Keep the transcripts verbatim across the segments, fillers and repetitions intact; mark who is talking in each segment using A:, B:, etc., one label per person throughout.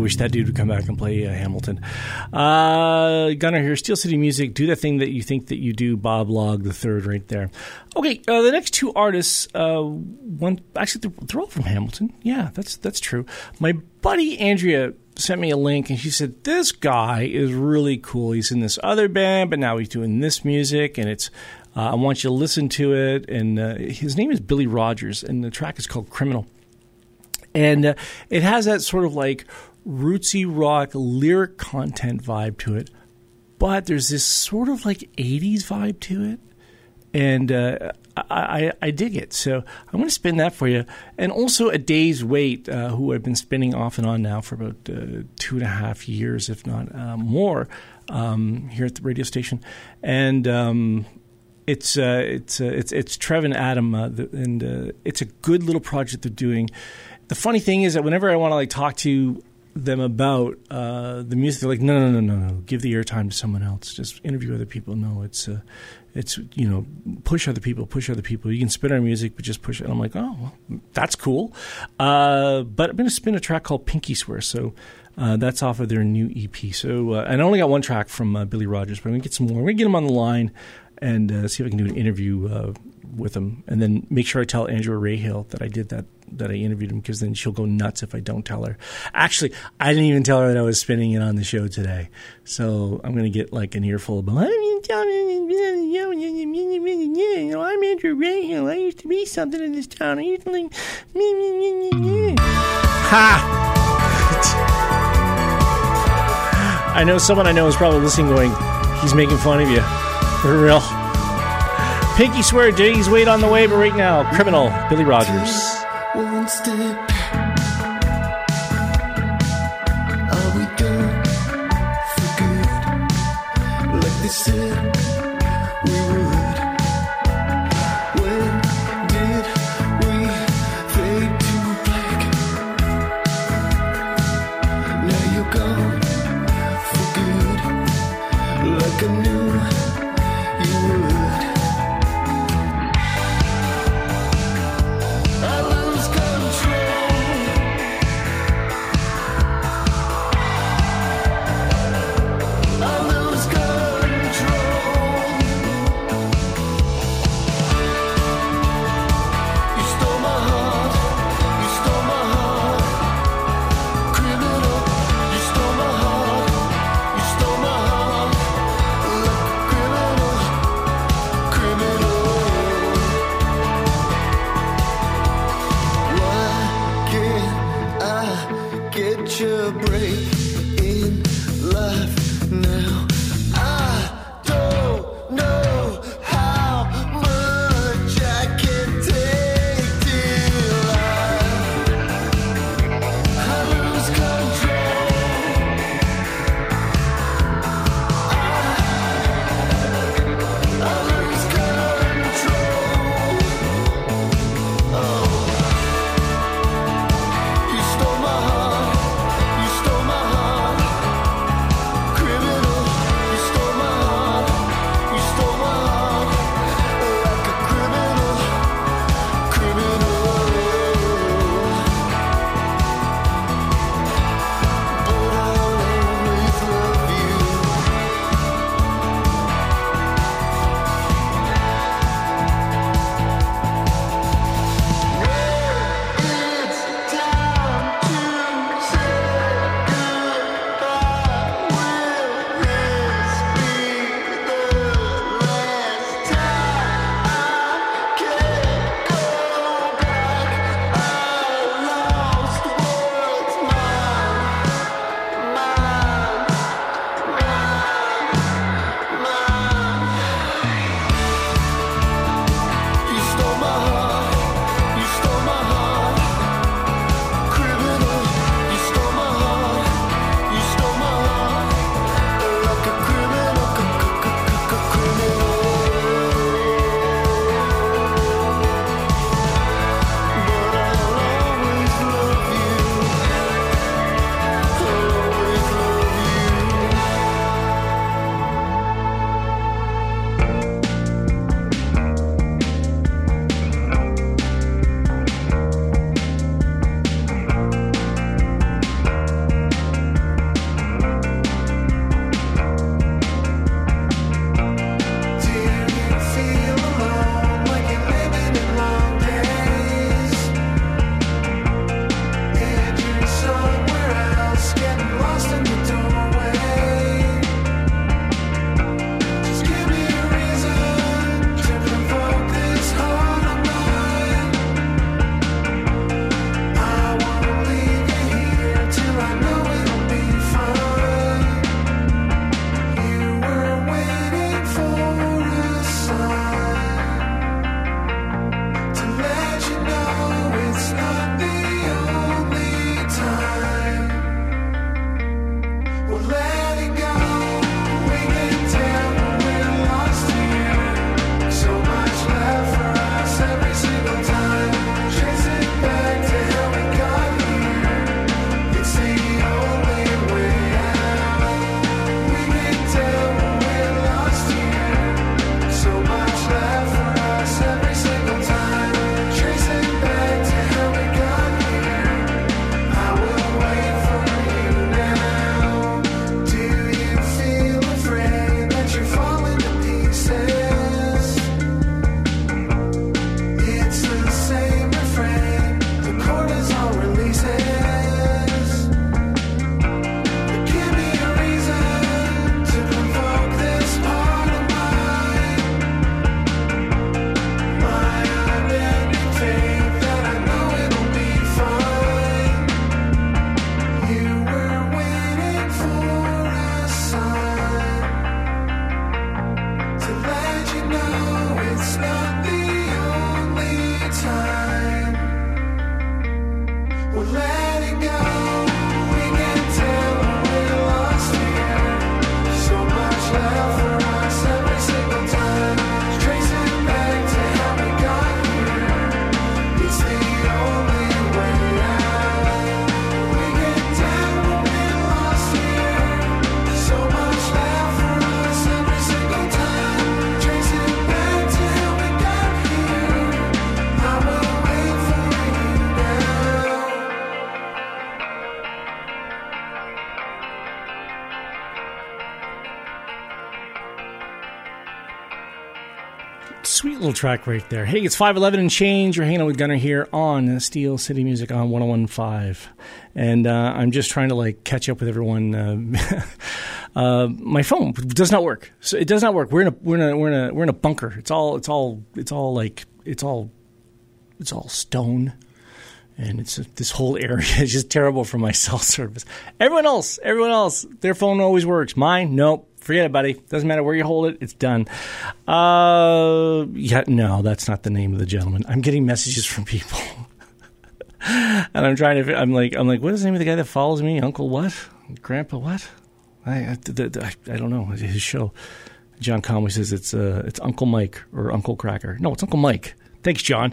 A: wish that dude would come back and play uh, Hamilton. Uh, Gunnar here, Steel City Music. Do that thing that you think that you do, Bob Log the third, right there. Okay, uh, the next two artists, uh, one actually they're, they're all from Hamilton. Yeah, that's that's true. My buddy Andrea sent me a link, and she said, this guy is really cool. He's in this other band, but now he's doing this music, and it's uh, I want you to listen to it. And uh, his name is Billy Rogers, and the track is called Criminal. And uh, it has that sort of like rootsy rock lyric content vibe to it, but there's this sort of like eighties vibe to it. And uh, I, I, I dig it. So I'm going to spin that for you. And also A Day's Wait, uh, who I've been spinning off and on now for about uh, two and a half years, if not uh, more, um, here at the radio station. And um, it's uh, it's uh, it's it's Trev and Adam, uh, the, and uh, it's a good little project they're doing. The funny thing is that whenever I want to like talk to them about uh, the music, they're like, no, no, no, no, no, give the airtime to someone else. Just interview other people. No, it's, uh, it's you know, push other people, push other people. You can spin our music, but just push it. And I'm like, oh, well, that's cool. Uh, but I'm going to spin a track called Pinky Swear. So uh, that's off of their new E P. So uh, and I only got one track from uh, Billy Rogers, but I'm going to get some more. I'm going to get him on the line and uh, see if I can do an interview uh, with him. And then make sure I tell Andrea Rahill that I did that. that I interviewed him, because then she'll go nuts if I don't tell her. Actually, I didn't even tell her that I was spinning it on the show today. So I'm going to get like an earful of, you know, I'm Andrew Rahill. I used to be something in this town. I used to like, ha! I know someone I know is probably listening going, he's making fun of you. For real. Pinky Swear, Days Wait on the way, but right now, Criminal, Billy Rogers.
B: One step, are we done for good? Like they said we would. When did we fade to black? Now you're gone for good. Like I knew you would. I lose control.
A: Sweet little track right there. Hey, it's five eleven and change. You're hanging out with Gunner here on Steel City Music on one oh one point five. And uh, I'm just trying to like catch up with everyone. Uh, uh, my phone does not work. So it does not work. We're in a we're in a we're in a we're in a bunker. It's all it's all it's all like it's all it's all stone. And it's this whole area is just terrible for my cell service. Everyone else, everyone else, their phone always works. Mine, nope. Forget it, buddy. Doesn't matter where you hold it. It's done. Uh, yeah, no, that's not the name of the gentleman. I'm getting messages from people, and I'm trying to. I'm like, I'm like, what is the name of the guy that follows me? Uncle what? Grandpa what? I I, I, I don't know. His show. John Conway says it's uh, it's Uncle Mike or Uncle Cracker. No, it's Uncle Mike. Thanks, John.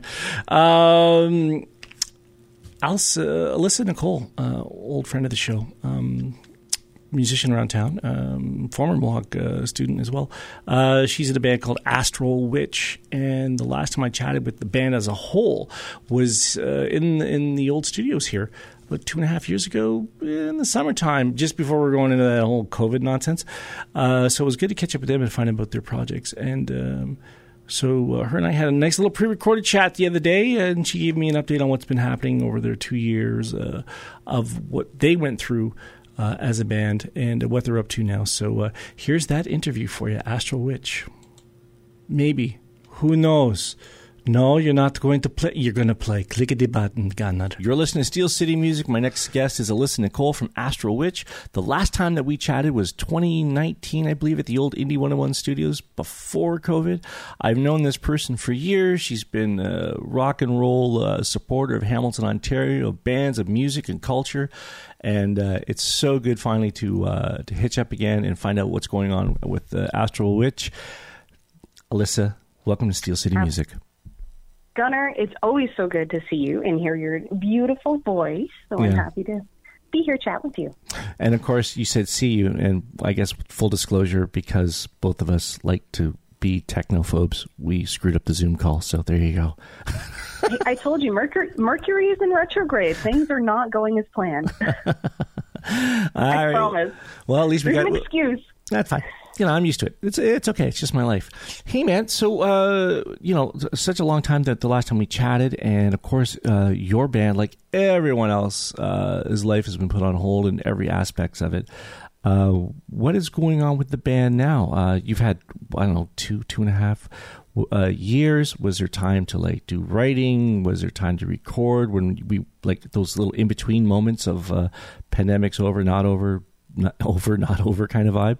A: Um, Alice, uh, Alyssa Nicole, uh, old friend of the show. Um, musician around town, um, former Mohawk uh, student as well. Uh, she's in a band called Astral Witch, and the last time I chatted with the band as a whole was uh, in in the old studios here about two and a half years ago in the summertime, just before we were going into that whole COVID nonsense. Uh, so it was good to catch up with them and find out about their projects. And um, so uh, her and I had a nice little pre-recorded chat the other day, and she gave me an update on what's been happening over their two years uh, of what they went through Uh, as a band and uh, what they're up to now. So uh, here's that interview for you, Astral Witch. Maybe. Who knows? No, you're not going to play. You're going to play. Clickety button, Gunner. You're listening to Steel City Music. My next guest is Alyssa Nicole from Astral Witch. The last time that we chatted was twenty nineteen, I believe, at the old Indie one oh one studios before COVID. I've known this person for years. She's been a rock and roll uh, supporter of Hamilton, Ontario, of bands, of music and culture. And uh, it's so good finally to uh, to hitch up again and find out what's going on with uh, Astral Witch. Alyssa, welcome to Steel City Music.
C: Gunner, it's always so good to see you and hear your beautiful voice. So yeah. I'm happy to be here chat with you.
A: And of course, you said see you, and I guess full disclosure, because both of us like to be technophobes, we screwed up the Zoom call. So there you go.
C: I, I told you, Mercury, Mercury is in retrograde. Things are not going as planned. I
A: right.
C: promise.
A: Well, at least we
C: There's
A: got
C: an excuse.
A: That's fine. You know, I'm used to it. It's it's okay. It's just my life. Hey, man. So, uh, you know, such a long time that the last time we chatted, and of course, uh, your band, like everyone else, uh, his life has been put on hold in every aspect of it. Uh, what is going on with the band now? Uh, you've had, I don't know, two, two and a half uh, years. Was there time to like do writing? Was there time to record? When we like those little in between moments of uh, pandemic's over, not over, not over, not over kind of vibe?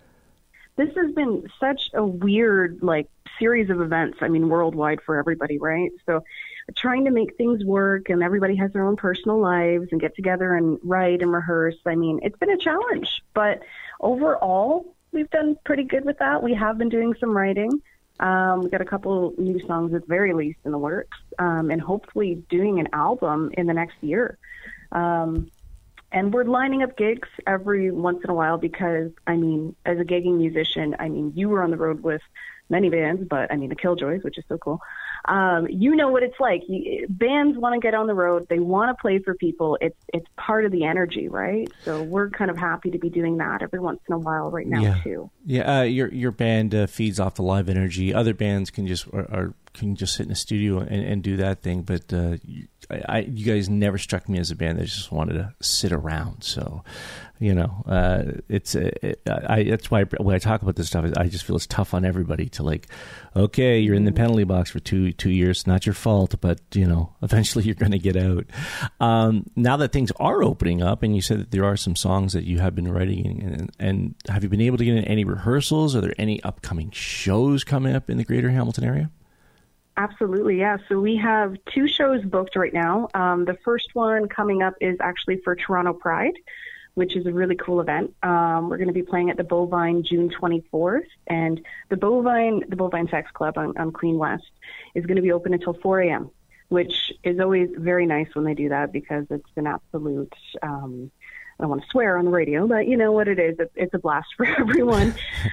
C: This has been such a weird, like, series of events, I mean, worldwide for everybody, right? So trying to make things work, and everybody has their own personal lives and get together and write and rehearse. I mean, it's been a challenge, but overall, we've done pretty good with that. We have been doing some writing. Um, we've got a couple new songs at the very least in the works, um, and hopefully doing an album in the next year. Um And we're lining up gigs every once in a while because, I mean, as a gigging musician, I mean, you were on the road with many bands, but, I mean, the Killjoys, which is so cool. Um, you know what it's like. You, bands want to get on the road. They want to play for people. It's it's part of the energy, right? So we're kind of happy to be doing that every once in a while right now,
A: yeah.
C: too.
A: Yeah, uh, your your band uh, feeds off the live energy. Other bands can just are, are can just sit in a studio and, and do that thing, but uh, you, I, I, you guys never struck me as a band that just wanted to sit around. So, you know, uh, it's it, I, that's why when I talk about this stuff, I just feel it's tough on everybody to like, okay, you're in the penalty box for two two years, not your fault, but you know, eventually you're going to get out. Um, now that things are opening up, and you said that there are some songs that you have been writing, and, and have you been able to get in any rehearsals? Are there any upcoming shows coming up in the Greater Hamilton area?
C: Absolutely, yeah. So we have two shows booked right now. Um, the first one coming up is actually for Toronto Pride, which is a really cool event. Um, we're going to be playing at the Bovine June twenty-fourth, and the Bovine, the Bovine Sex Club on, on Queen West is going to be open until four a.m., which is always very nice when they do that because it's an absolute, um, I don't want to swear on the radio, but you know what it is. It's, it's a blast for everyone.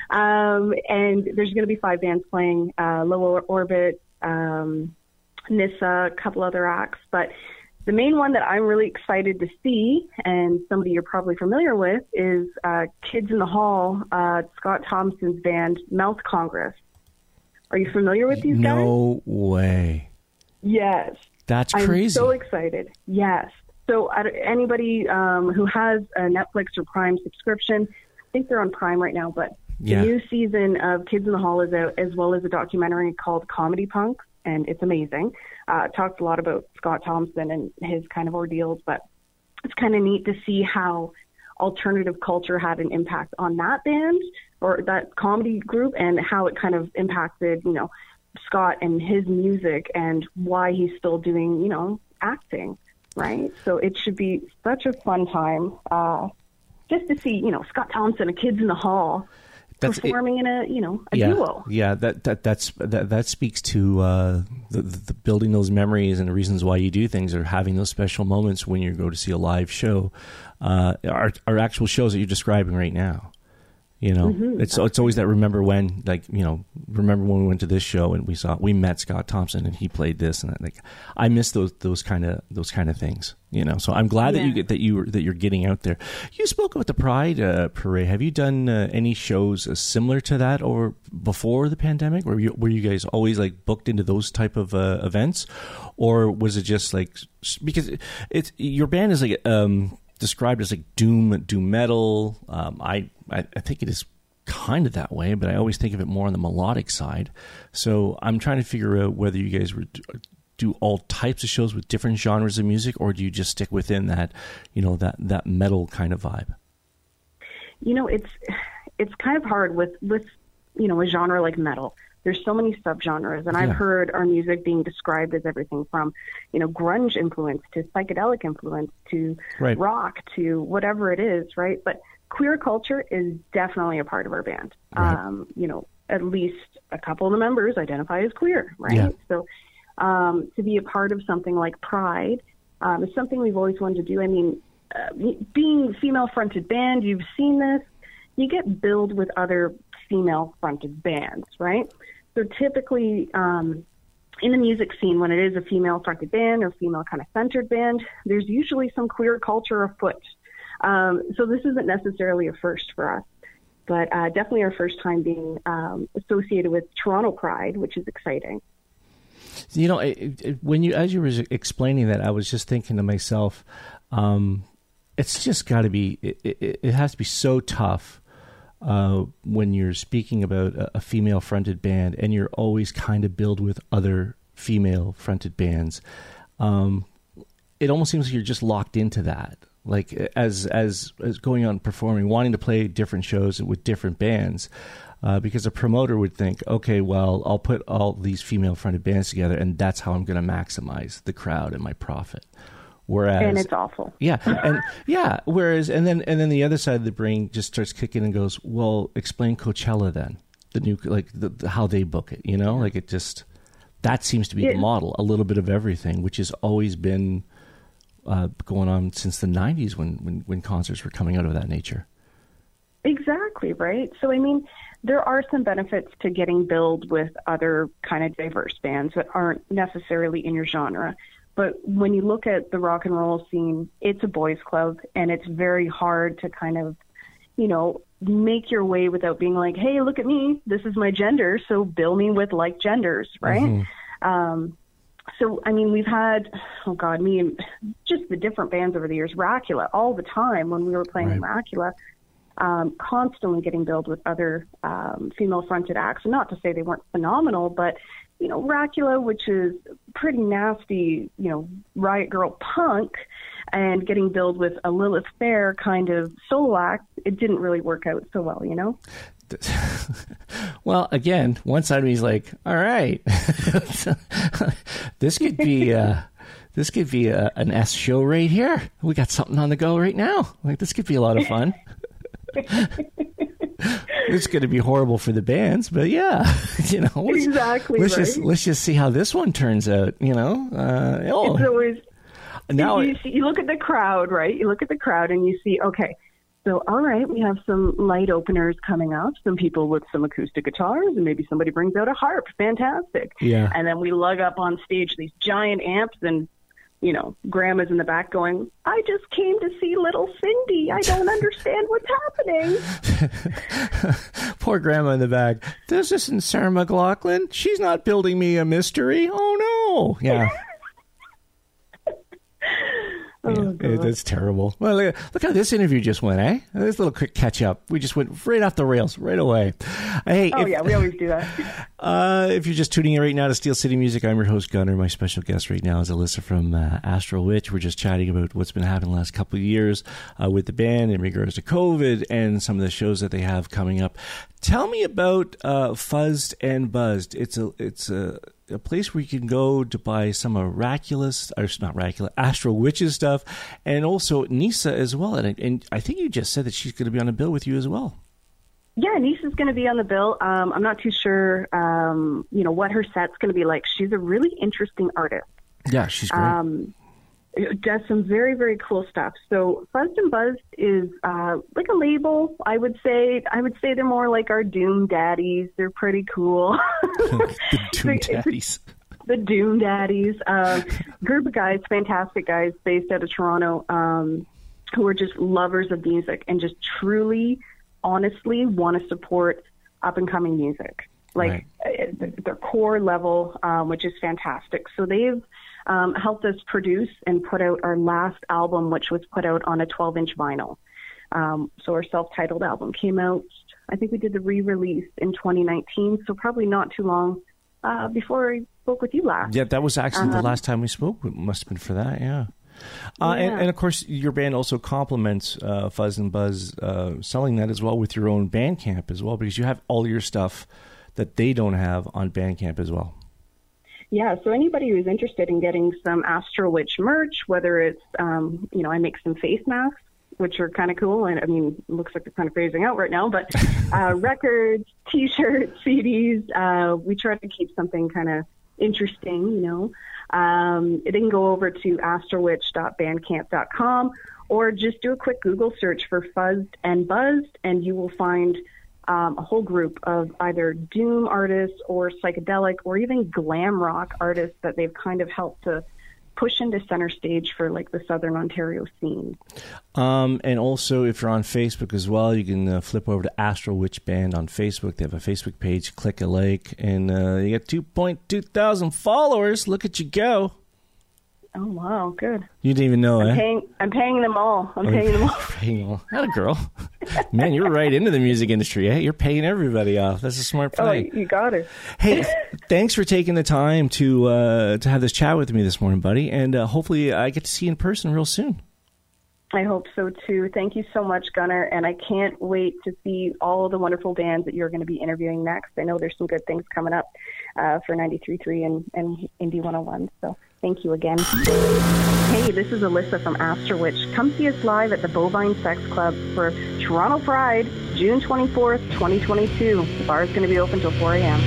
C: um, and there's going to be five bands playing, uh, Low Orbit, um, Nissa, a couple other acts, but the main one that I'm really excited to see, and somebody you're probably familiar with, is uh, Kids in the Hall, uh, Scott Thompson's band, Mouth Congress, Are you familiar with these guys?
A: No way.
C: Yes.
A: That's
C: I'm
A: crazy.
C: so excited. Yes. So uh, anybody um, who has a Netflix or Prime subscription, I think they're on Prime right now, but
A: Yeah.
C: the new season of Kids in the Hall is out, as well as a documentary called Comedy Punk, and it's amazing. Uh, it talks a lot about Scott Thompson and his kind of ordeals, but it's kind of neat to see how alternative culture had an impact on that band or that comedy group, and how it kind of impacted, you know, Scott and his music and why he's still doing, you know, acting, right? So it should be such a fun time uh, just to see, you know, Scott Thompson and Kids in the Hall
A: That's
C: performing
A: it,
C: in a, you know, a
A: yeah,
C: duo.
A: Yeah, that that that's that, that speaks to uh, the, the building those memories and the reasons why you do things, or having those special moments when you go to see a live show. Uh, are are actual shows that you're describing right now. You know,
C: Mm-hmm.
A: it's it's always that remember when, like, you know, remember when we went to this show and we saw we met Scott Thompson and he played this and that. Like, I miss those those kind of those kind of things. You know, so I'm glad
C: Yeah.
A: that you get that you that you're getting out there. You spoke about the Pride uh, Parade. Have you done uh, any shows uh, similar to that or before the pandemic? Were you were you guys always like booked into those type of uh, events, or was it just like, because it's your band is like um. described as like doom doom metal. Um, I, I I think it is kind of that way, but I always think of it more on the melodic side. So I'm trying to figure out whether you guys would do all types of shows with different genres of music, or do you just stick within that, you know, that that metal kind of vibe?
C: You know, it's it's kind of hard with with you know a genre like metal. There's so many subgenres, and
A: Yeah.
C: I've heard our music being described as everything from, you know, grunge influence to psychedelic influence to
A: Right.
C: rock to whatever it is, right? But queer culture is definitely a part of our band.
A: Right.
C: Um, you know, at least a couple of the members identify as queer, right?
A: Yeah.
C: So um, to be a part of something like Pride um, is something we've always wanted to do. I mean, uh, being female-fronted band, you've seen this, you get billed with other female-fronted bands, right? So typically, um, in the music scene, when it is a female-fronted band or female kind of centered band, there's usually some queer culture afoot. Um, so this isn't necessarily a first for us, but uh, definitely our first time being um, associated with Toronto Pride, which is exciting.
A: You know, it, it, when you as you were explaining that, I was just thinking to myself, um, it's just got to be. It, it, it has to be so tough. Uh, when you're speaking about a, a female-fronted band, and you're always kind of billed with other female-fronted bands, um, it almost seems like you're just locked into that. Like as as as going on performing, wanting to play different shows with different bands, uh, because a promoter would think, okay, well, I'll put all these female-fronted bands together, and that's how I'm going to maximize the crowd and my profit. Whereas,
C: And it's awful.
A: yeah, and yeah. Whereas, and then and then the other side of the brain just starts kicking and goes, well, explain Coachella then, the new like the, the, how they book it. You know, like it just that seems to be
C: Yeah.
A: the model, a little bit of everything, which has always been uh, going on since the nineties when, when when concerts were coming out of that nature.
C: Exactly, right? So, I mean, there are some benefits to getting billed with other kind of diverse bands that aren't necessarily in your genre. But when you look at the rock and roll scene, it's a boys' club, and it's very hard to kind of, you know, make your way without being like, hey, look at me, this is my gender, so bill me with like genders, right?
A: Mm-hmm.
C: Um, so, I mean, we've had, oh God, me and just the different bands over the years, Racula, all the time when we were playing in Racula, um, constantly getting billed with other um, female-fronted acts. And not to say they weren't phenomenal, but you know, Racula, which is pretty nasty, you know, Riot Girl punk, and getting billed with a Lilith Fair kind of solo act, it didn't really work out so well, you know?
A: Well, again, one side of me is like, all right, this could be uh, this could be a, an S show right here. We got something on the go right now. Like, this could be a lot of fun. It's going to be horrible for the bands, but yeah, you know, let's,
C: Exactly
A: Let's
C: right.
A: just let's just see how this one turns out. You know, uh, oh,
C: It's always,
A: now
C: you, see, you look at the crowd, right? You look at the crowd and you see, okay, so all right, we have some light openers coming up, some people with some acoustic guitars, and maybe somebody brings out a harp. Fantastic.
A: Yeah.
C: And then we lug up on stage these giant amps and you know, grandma's in the back going, I just came to see little Cindy. I don't understand what's happening.
A: Poor grandma in the back. This isn't Sarah McLachlan. She's not building me a mystery. Oh, no. Yeah.
C: Oh,
A: yeah, that's terrible. Well, look, look how this interview just went, eh? This little quick catch up. We just went right off the rails, right away. Hey,
C: oh,
A: if,
C: yeah, we always do that.
A: Uh, if you're just tuning in right now to Steel City Music, I'm your host, Gunnar. My special guest right now is Alyssa from uh, Astral Witch. We're just chatting about what's been happening the last couple of years uh, with the band in regards to COVID and some of the shows that they have coming up. Tell me about uh, Fuzzed and Buzzed. It's a it's a, a place where you can go to buy some miraculous, or not miraculous, Astral Witches stuff, and also Nisa as well. And, and I think you just said that she's going to be on a bill with you as well.
C: Yeah, Nisa's going to be on the bill. Um, I'm not too sure, um, you know, what her set's going to be like. She's a really interesting artist.
A: Yeah, she's great. Um,
C: does some very, very cool stuff. So Fuzzed and Buzzed is uh, like a label, I would say. I would say they're more like our Doom Daddies. They're pretty cool.
A: The Doom Daddies.
C: The Doom Daddies. Uh, group of guys, fantastic guys based out of Toronto, um, who are just lovers of music and just truly, honestly want to support up-and-coming music. Like right. uh, their core level, um, which is fantastic. So they've Um, helped us produce and put out our last album, which was put out on a twelve-inch vinyl. Um, so our self-titled album came out, I think we did the re-release in twenty nineteen, so probably not too long uh, before I spoke with you last.
A: Yeah, that was actually um, the last time we spoke. It must have been for that, yeah. Uh,
C: yeah.
A: and, and, of course, your band also complements uh, Fuzz and Buzz, uh, selling that as well with your own Bandcamp as well, because you have all your stuff that they don't have on Bandcamp as well.
C: Yeah, so anybody who's interested in getting some Astral Witch merch, whether it's, um, you know, I make some face masks, which are kind of cool, and I mean, it looks like they're kind of phasing out right now, but uh, records, T-shirts, C Ds, uh, we try to keep something kind of interesting, you know. Um, they can go over to astralwitch dot bandcamp dot com or just do a quick Google search for Fuzzed and Buzzed, and you will find Um, a whole group of either doom artists or psychedelic or even glam rock artists that they've kind of helped to push into center stage for like the Southern Ontario scene.
A: Um, and also, if you're on Facebook as well, you can uh, flip over to Astral Witch Band on Facebook. They have a Facebook page. Click a like, and uh, you get two point two thousand followers. Look at you go.
C: Oh, wow, good.
A: You didn't even know,
C: I'm
A: eh?
C: Paying, I'm paying them all. I'm oh, paying them all.
A: Paying them all. Atta girl. Man, you're right into the music industry, eh? You're paying everybody off. That's a smart play.
C: Oh, you got it.
A: Hey, thanks for taking the time to uh, to have this chat with me this morning, buddy. And uh, hopefully I get to see you in person real soon.
C: I hope so, too. Thank you so much, Gunnar. And I can't wait to see all of the wonderful bands that you're going to be interviewing next. I know there's some good things coming up uh, for ninety-three point three and, and Indie one oh one. So thank you again. Hey, this is Alyssa from Astral Witch. Come see us live at the Bovine Sex Club for Toronto Pride, June twenty-fourth, twenty twenty-two. The bar is going to be open till four a.m.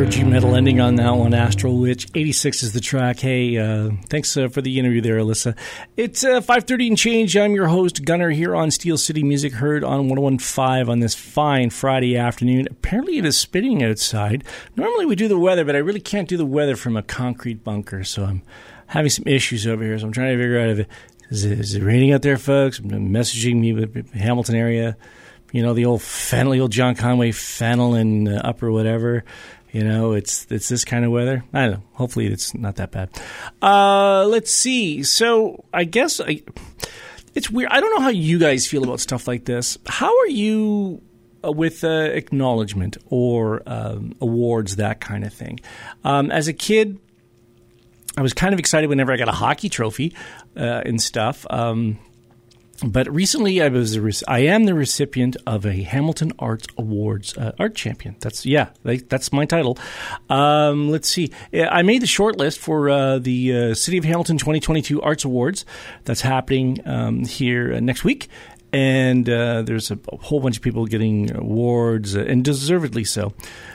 A: G metal ending on that one, Astral Witch. eighty-six is the track. Hey, uh, thanks uh, for the interview there, Alyssa. It's uh, five thirty and change. I'm your host, Gunnar, here on Steel City Music, heard on one oh one point five on this fine Friday afternoon. Apparently it is spitting outside. Normally we do the weather, but I really can't do the weather from a concrete bunker, so I'm having some issues over here, so I'm trying to figure out if it is, it, is it raining out there, folks? Messaging me with Hamilton area. You know, the old Fennel, the old John Conway Fennel and uh, upper whatever. You know, it's it's this kind of weather. I don't know. Hopefully it's not that bad. Uh, let's see. So I guess I, it's weird. I don't know how you guys feel about stuff like this. How are you uh, with uh, acknowledgement or um, awards, that kind of thing? Um, as a kid, I was kind of excited whenever I got a hockey trophy uh, and stuff. Um But recently, I was a, I am the recipient of a Hamilton Arts Awards uh, art champion. That's yeah, they, that's my title. Um, let's see, I made the short list for uh, the uh, City of Hamilton twenty twenty-two Arts Awards. That's happening um, here uh, next week, and uh, there's a, a whole bunch of people getting awards, uh, and deservedly so.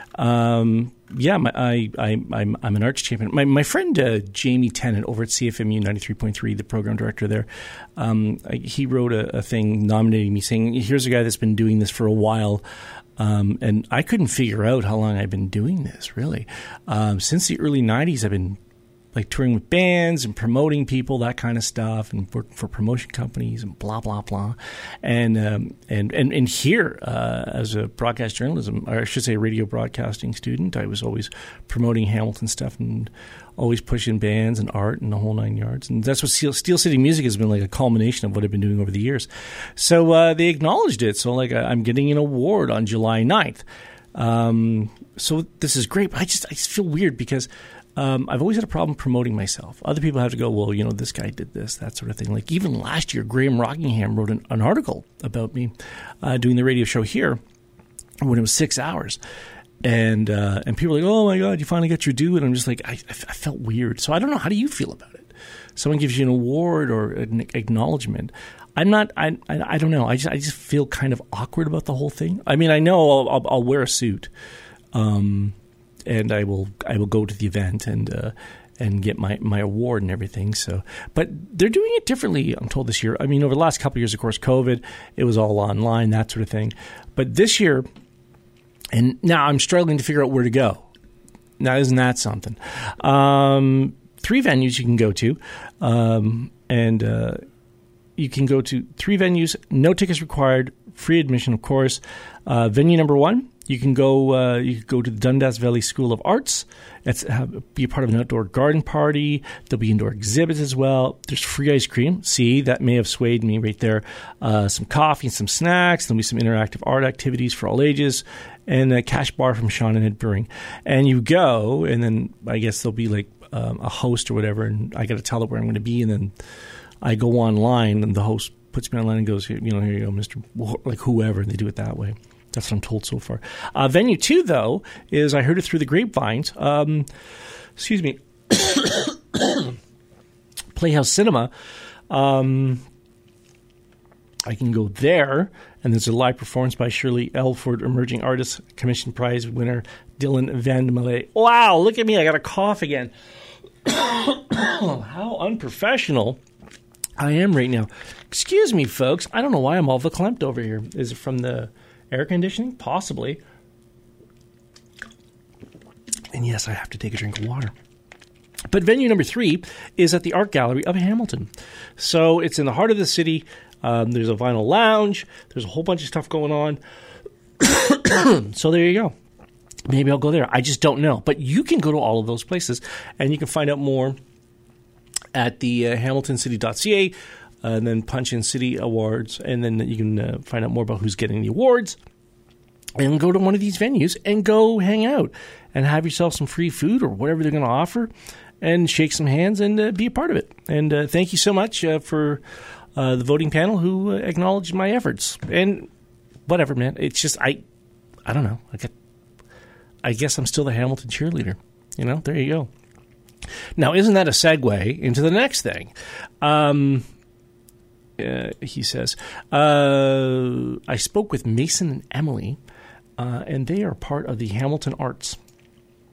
A: Um, yeah, my, I, I, I'm, I'm an arts champion. My, my friend uh, Jamie Tennant over at C F M U ninety-three point three, the program director there, um, I, he wrote a, a thing nominating me saying, here's a guy that's been doing this for a while. Um, and I couldn't figure out how long I've been doing this, really. Um, since the early nineties, I've been like touring with bands and promoting people, that kind of stuff, and working for promotion companies and blah, blah, blah. And um, and, and, and here, uh, as a broadcast journalism, or I should say radio broadcasting student, I was always promoting Hamilton stuff and always pushing bands and art and the whole nine yards. And that's what Steel, Steel City Music has been like, a culmination of what I've been doing over the years. So uh, they acknowledged it. So like I'm getting an award on July ninth. Um, so this is great. But I just I just feel weird because Um, I've always had a problem promoting myself. Other people have to go, well, you know, this guy did this, that sort of thing. Like even last year, Graham Rockingham wrote an, an article about me uh, doing the radio show here when it was six hours. And uh, and people were like, oh, my God, you finally got your due. And I'm just like, I, I felt weird. So I don't know. How do you feel about it? Someone gives you an award or an acknowledgement. I'm not, I, I, I don't know. I just, I just feel kind of awkward about the whole thing. I mean, I know I'll, I'll, I'll wear a suit. Um And I will I will go to the event and uh, and get my, my award and everything. So, but they're doing it differently, I'm told, this year. I mean, over the last couple of years, of course, COVID, it was all online, that sort of thing. But this year, and now I'm struggling to figure out where to go. Now, isn't that something? Um, three venues you can go to, um, and uh, you can go to three venues, no tickets required, free admission, of course. Uh, venue number one. You can go. Uh, you can go to the Dundas Valley School of Arts. That's have, be a part of an outdoor garden party. There'll be indoor exhibits as well. There's free ice cream. See, that may have swayed me right there. Uh, some coffee and some snacks. There'll be some interactive art activities for all ages, and a cash bar from Sean and Ed Brewing. And you go, and then I guess there'll be like um, a host or whatever, and I got to tell it where I'm going to be, and then I go online, and the host puts me online and goes, you know, here you go, Mister Like whoever, and they do it that way. That's what I'm told so far. Uh, venue two, though, is I heard it through the grapevines. Um, excuse me. Playhouse Cinema. Um, I can go there, and there's a live performance by Shirley Elford, Emerging Artist Commission Prize winner Dylan Van Malay. Wow, look at me. I got a cough again. How unprofessional I am right now. Excuse me, folks. I don't know why I'm all verklempt over here. Is it from the air conditioning? Possibly. And yes, I have to take a drink of water. But venue number three is at the Art Gallery of Hamilton. So it's in the heart of the city. Um, there's a vinyl lounge. There's a whole bunch of stuff going on. So there you go. Maybe I'll go there. I just don't know. But you can go to all of those places, and you can find out more at the uh, hamilton city dot c a, uh, and then punch in City Awards, and then you can uh, find out more about who's getting the awards, and go to one of these venues and go hang out and have yourself some free food or whatever they're going to offer, and shake some hands and uh, be a part of it. And uh, thank you so much uh, for uh, the voting panel who uh, acknowledged my efforts. And whatever, man. It's just, I I don't know. I, get, I guess I'm still the Hamilton cheerleader. You know, there you go. Now, isn't that a segue into the next thing? Um, uh, he says, uh, I spoke with Mason and Emily, uh, and they are part of the Hamilton Arts.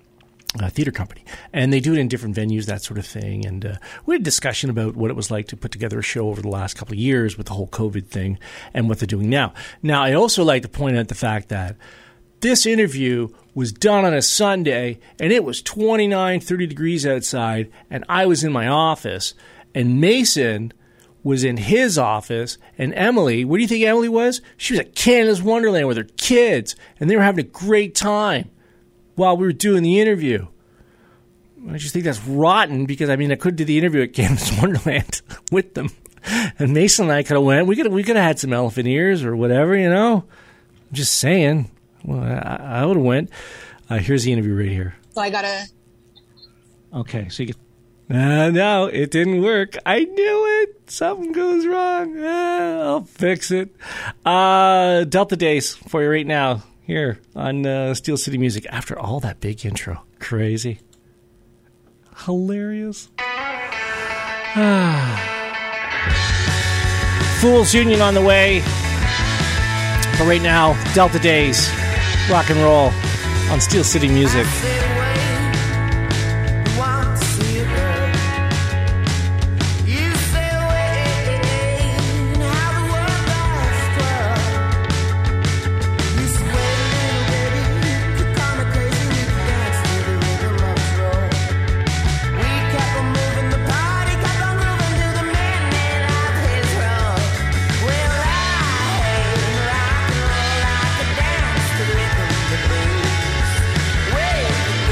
A: uh, theater company. And they do it in different venues, that sort of thing. And uh, we had a discussion about what it was like to put together a show over the last couple of years with the whole COVID thing and what they're doing now. Now, I also like to point out the fact that this interview was done on a Sunday, and it was twenty-nine, thirty degrees outside, and I was in my office, and Mason was in his office, and Emily, where do you think Emily was? She was at Canada's Wonderland with her kids, and they were having a great time while we were doing the interview. I just think that's rotten because, I mean, I could do the interview at Canada's Wonderland with them, and Mason and I could have went. We could we could have had some elephant ears or whatever, you know? I'm just saying. Well, I, I would have went. Uh, here's the interview right here.
D: So I gotta.
A: Okay, so you get. Uh, no, it didn't work. I knew it. Something goes wrong. Uh, I'll fix it. Uh, Delta Days for you right now here on uh, Steel City Music. After all that big intro, crazy, hilarious. Fools Union on the way. But right now, Delta Days. Rock and roll on Steel City Music.
E: Wait.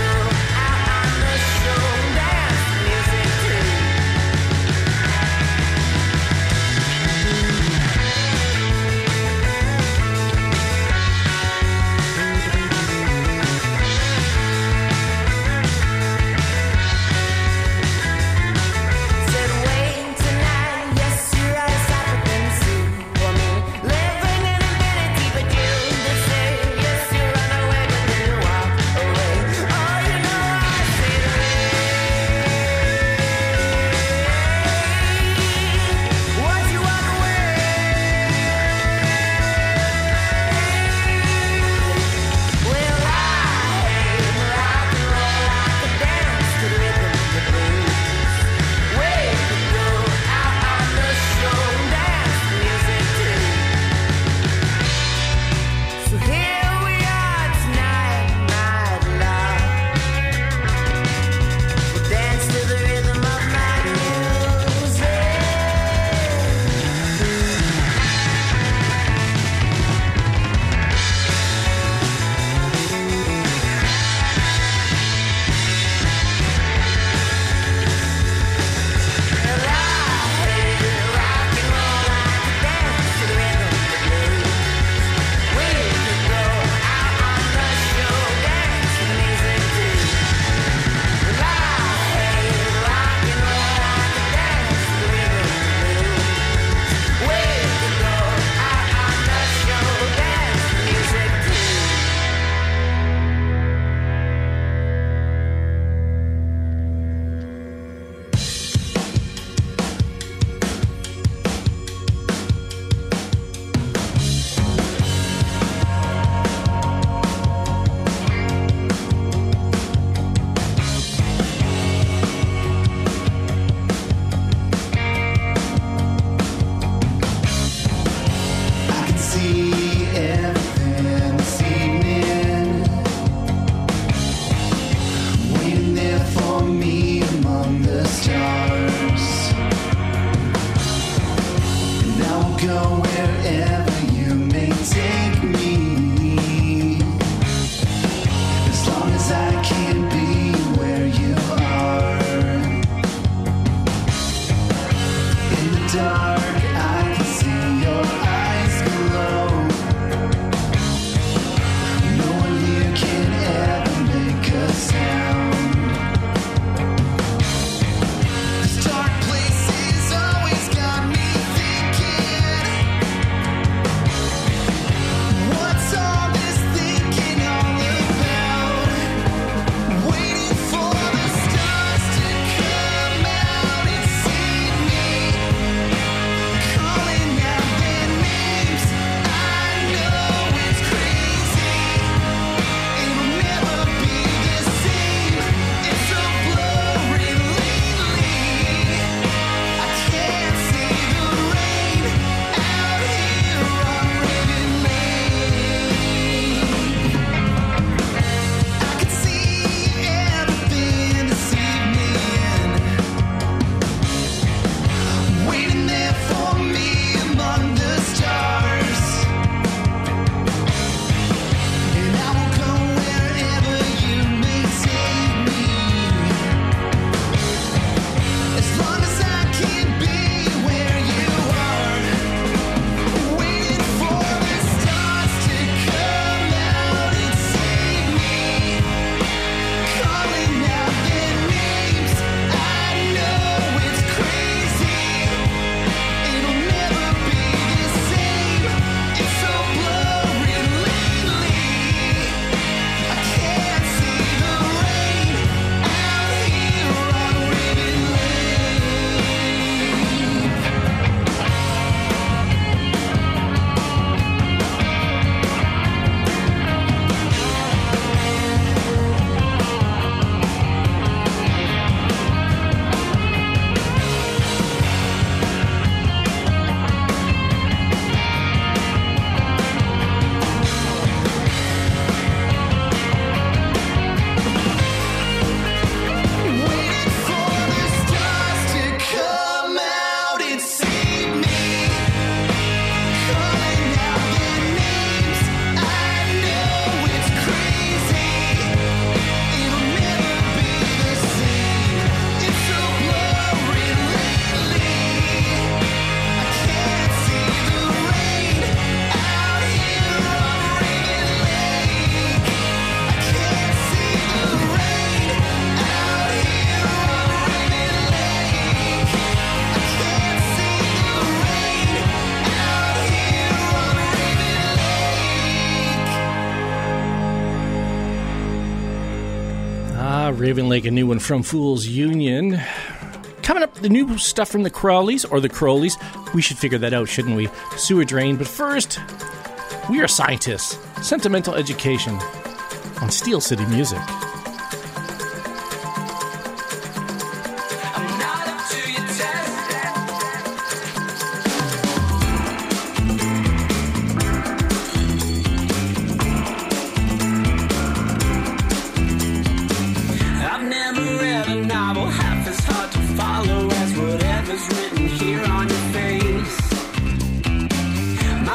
A: Ah, Raven Lake, a new one from Fool's Union. Coming up, the new stuff from the Crawleys, or the Crowleys. We should figure that out, shouldn't we? Sewer Drain. But first, we are scientists. Sentimental Education on Steel City Music.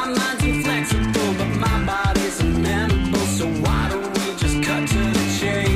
D: Flexible, but my body's amenable, so why don't we just cut to the chase?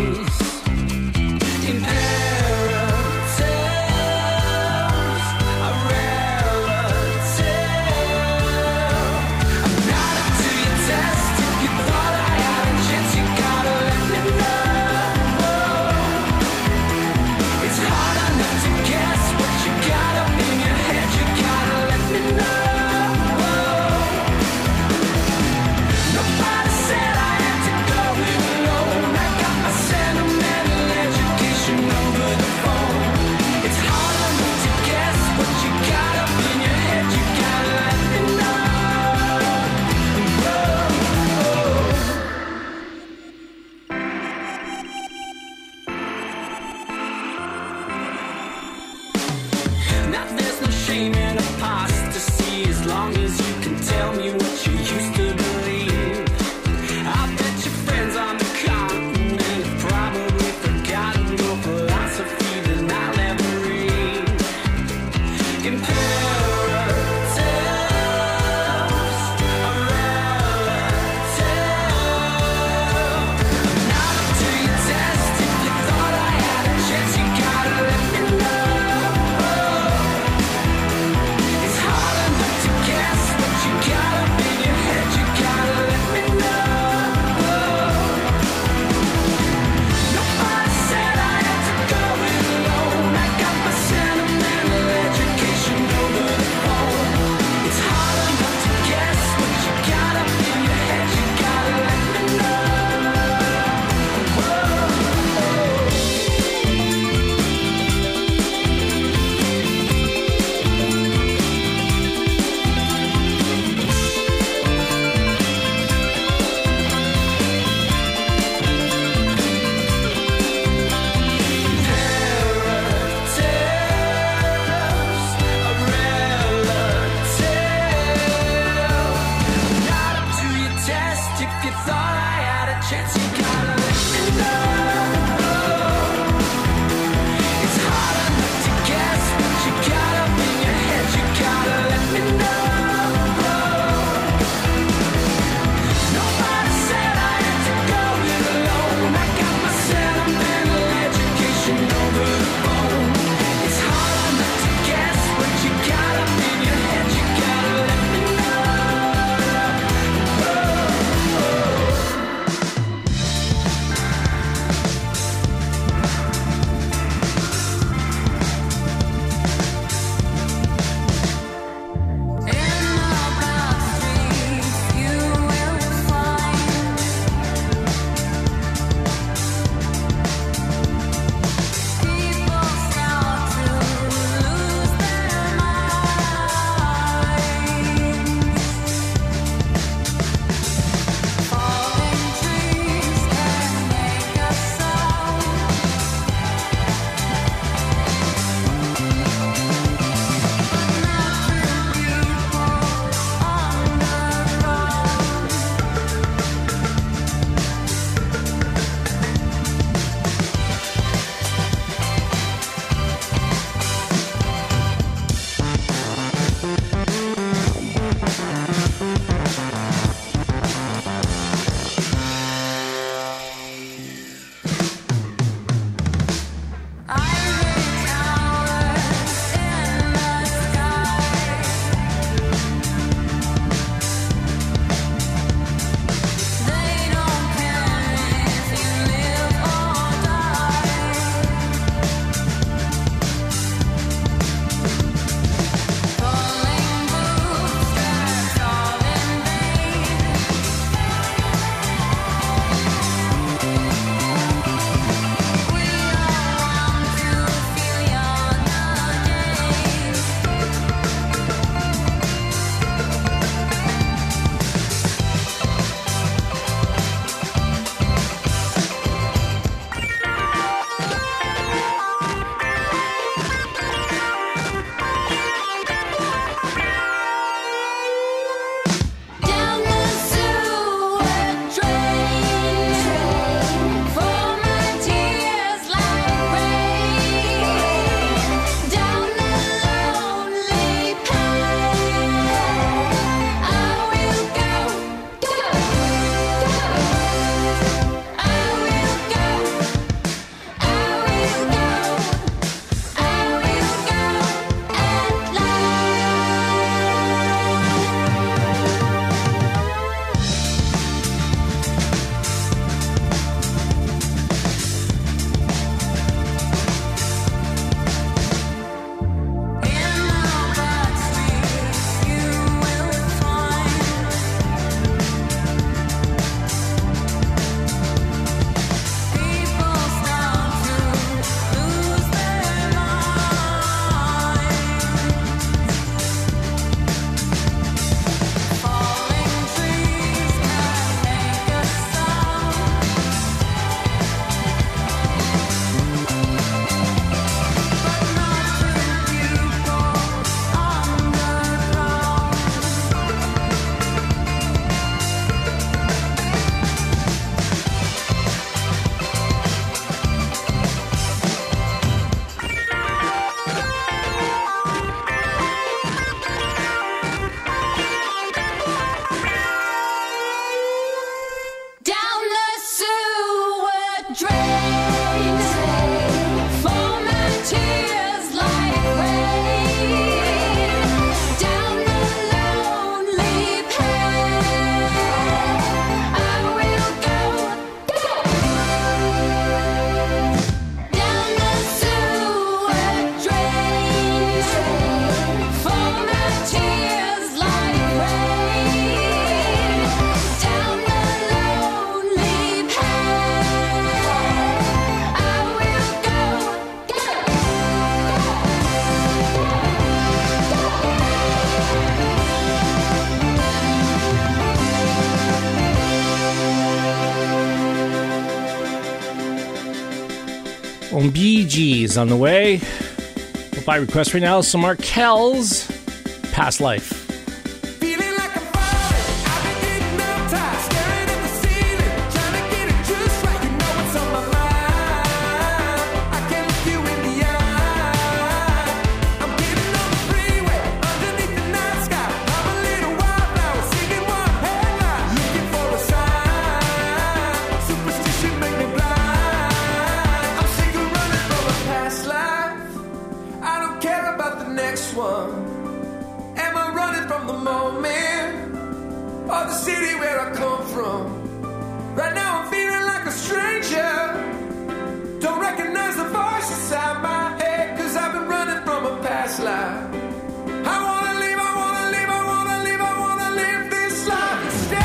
A: from Bee Gees on the way. By request right now, some Markel's Past Life.
D: Feeling like I'm falling, I've been getting up tight, staring at the ceiling, trying to get it just right. You know what's on my mind. I can't look you in the eye. I'm getting on the freeway, underneath the night sky. I'm a little wildflower, singing one headline, looking for a sign. Superstition make me blind. I'm sick of running from a past life. I don't care about the next one. Am I running from the moment or the city where I come from? Right now I'm feeling like a stranger. Don't recognize the voice inside my head, cause I've been running from a past life. I wanna live, I wanna live, I wanna live, I wanna live this life instead.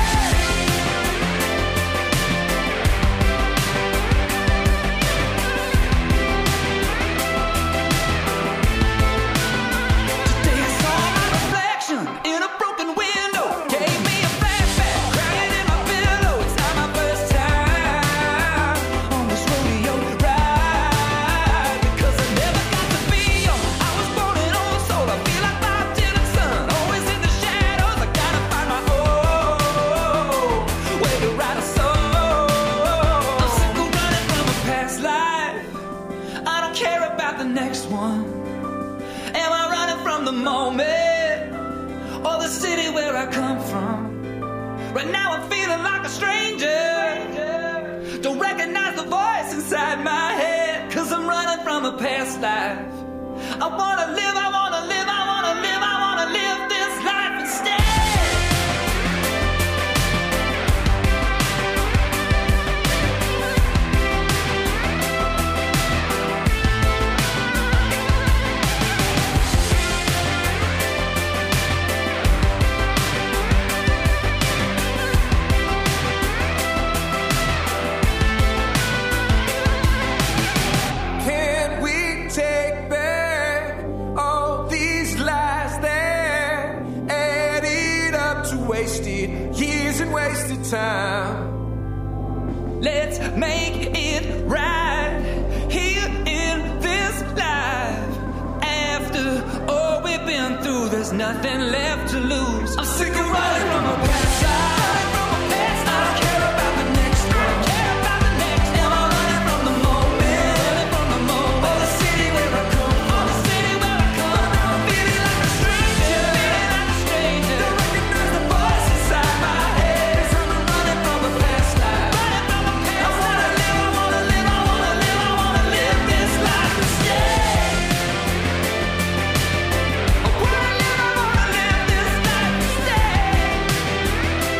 D: Today I saw my reflection in a broken window. Gave me a flashback, crying in my pillow. It's not my first time on this rodeo ride, because I never got to be young. I was born an old soul. I feel like my distant sun, always in the shadows. I gotta find my own way to write a song. I'm sick of running from a past life. I don't care about the next one. Am I running from the moment or the city where I come from? Right now I'm feeling like a stranger. Don't recognize the voice inside my head, cause I'm running from a past life. I wanna live, I wanna live, I wanna live, I wanna live this life instead. Can we take back all these lies that added up to wasted years and wasted time? Let's make it right here in this life. After all we've been through, there's nothing left to lose. I'm sick of running from a past life. I don't care about the next one. I don't care about the next. Am I running from the moment? Running from the moment. Or the city where I come from. The city where I come from. I'm feeling like a stranger. Feeling like a stranger. Don't recognize the voice inside my head. 'Cause I'm running from a past life. Running from a past life. I wanna live, I wanna live, I wanna live, I wanna live this life instead. I wanna live, I wanna live this life instead.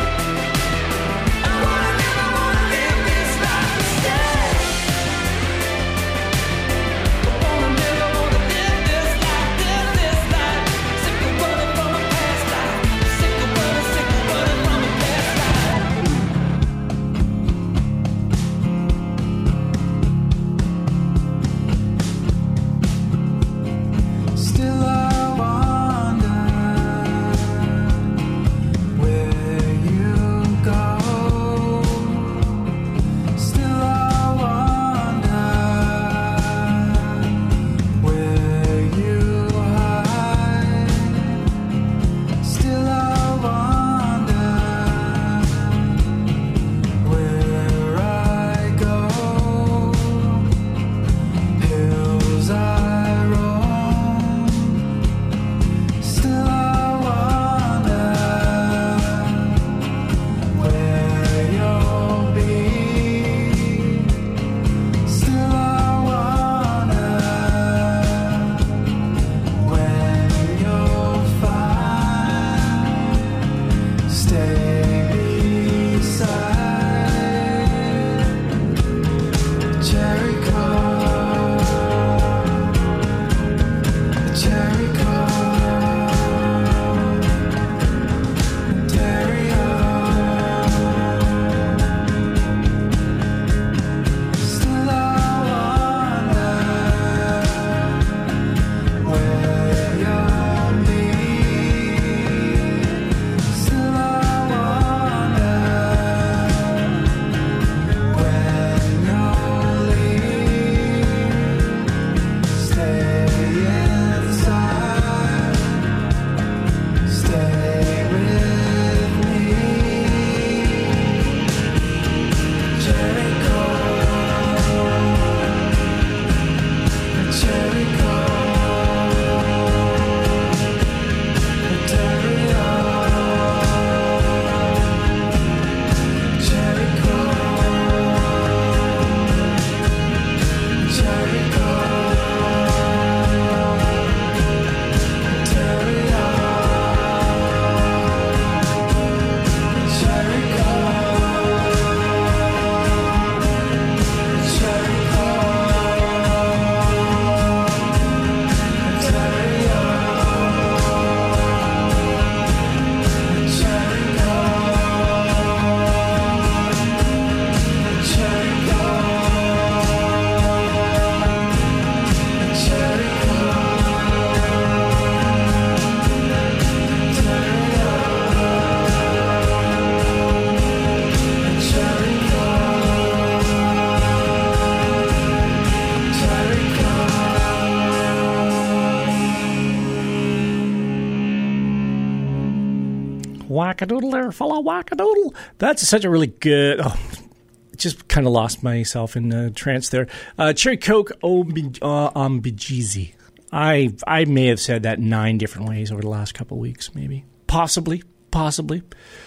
A: Wackadoodle there, fella, wackadoodle. That's such a really good... Oh, just kind of lost myself in a trance there. Uh, Cherry Coke Ombijizi. I I may have said that nine different ways over the last couple of weeks, maybe. Possibly. Possibly.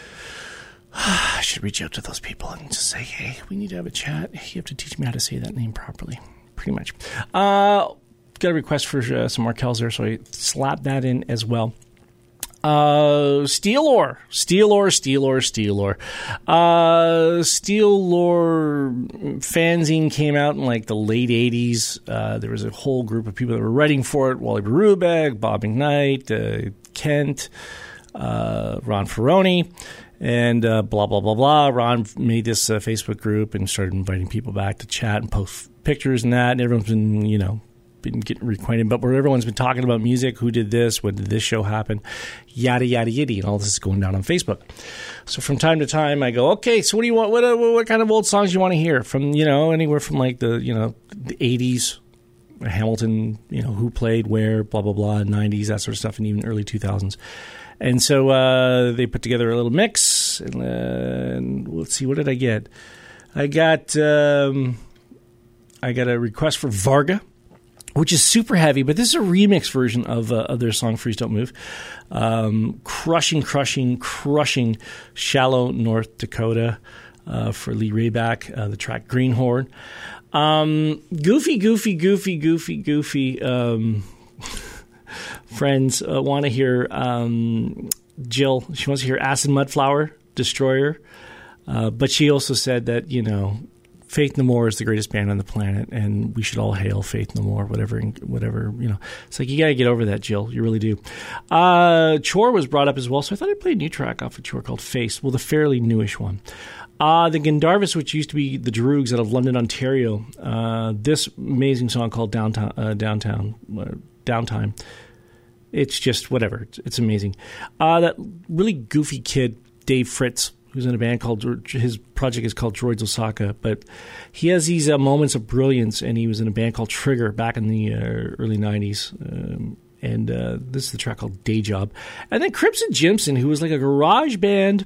A: I should reach out to those people and just say, hey, we need to have a chat. You have to teach me how to say that name properly. Pretty much. Uh, got a request for uh, some Markells there, so I slapped that in as well. Uh, Steel Ore, Steel Ore, Steel Ore, Steel Ore. Uh, Steel Ore fanzine came out in like the late eighties. Uh, there was a whole group of people that were writing for it. Wally Berubek, Bob McKnight, uh, Kent, uh, Ron Ferroni, and uh, blah, blah, blah, blah. Ron made this uh, Facebook group and started inviting people back to chat and post pictures and that. And everyone's been, you know, been getting reacquainted, but where everyone's been talking about music, who did this, when did this show happen, yada, yada, yada, and all this is going down on Facebook. So from time to time, I go, okay, so what do you want, what, uh, what kind of old songs do you want to hear? From, you know, anywhere from like the, you know, the eighties, Hamilton, you know, who played where, blah, blah, blah, nineties, that sort of stuff, and even early two thousands. And so uh, they put together a little mix, and, uh, and let's see, what did I get? I got, um, I got a request for Varga, which is super heavy, but this is a remix version of, uh, of their song Freeze Don't Move. Um, crushing, crushing, crushing Shallow North Dakota uh, for Lee Rayback, uh, the track Greenhorn. Um, goofy, goofy, goofy, goofy, goofy um, friends uh, want to hear um, Jill. She wants to hear Acid Mudflower, Destroyer. Uh, but she also said that, you know, Faith No More is the greatest band on the planet, and we should all hail Faith No More, whatever, whatever, you know. It's like, you got to get over that, Jill. You really do. Uh, Chore was brought up as well, so I thought I'd play a new track off of Chore called Face. Well, the fairly newish one. Uh, the Gandharvis, which used to be the Droogs out of London, Ontario. Uh, this amazing song called Downtown, uh, Downtown, uh, Downtime. It's just whatever. It's, it's amazing. Uh, that really goofy kid, Dave Fritz, who's in a band called, his project is called Droids Osaka, but he has these uh, moments of brilliance, and he was in a band called Trigger back in the uh, early nineties, um, and uh, this is the track called Day Job. And then Crimson Jimson, who was like a garage band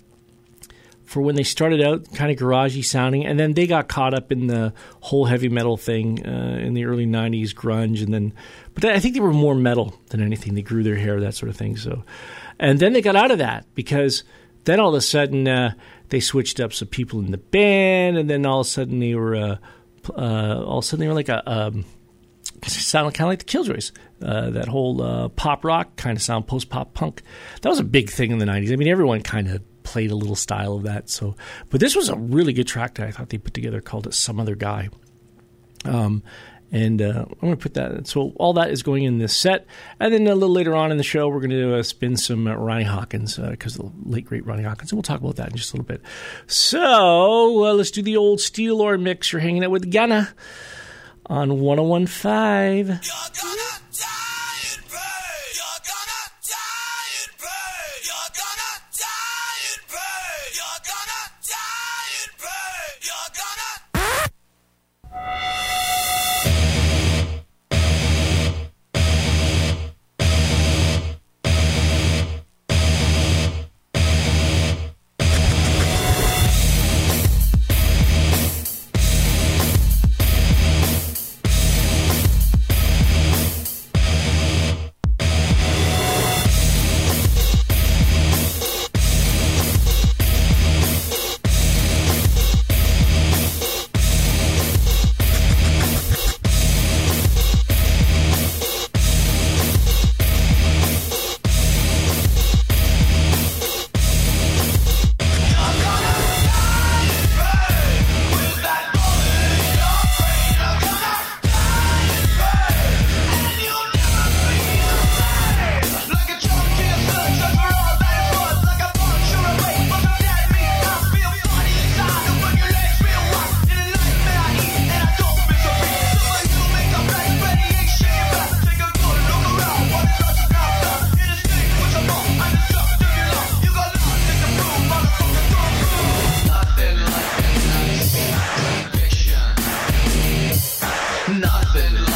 A: for when they started out, kind of garagey sounding, and then they got caught up in the whole heavy metal thing uh, in the early nineties, grunge, and then, but I think they were more metal than anything. They grew their hair, that sort of thing. So, and then they got out of that because then all of a sudden uh, they switched up some people in the band, and then all of a sudden they were uh, uh, all of a sudden they were like a um, sounded kind of like the Killjoys. Uh, that whole uh, pop rock kind of sound, post pop punk. That was a big thing in the nineties. I mean, everyone kind of played a little style of that. So, but this was a really good track that I thought they put together called it Some Other Guy. Um, And uh, I'm going to put that. So all that is going in this set. And then a little later on in the show, we're going to uh, spin some uh, Ronnie Hawkins, because uh, of the late, great Ronnie Hawkins. And we'll talk about that in just a little bit. So uh, let's do the old Steel Ore mix. You're hanging out with Gunna on one oh one point five.
E: You're gonna die in pain. You're gonna die in pain. You're gonna die in pain. You're gonna die in pain. You're gonna nothing like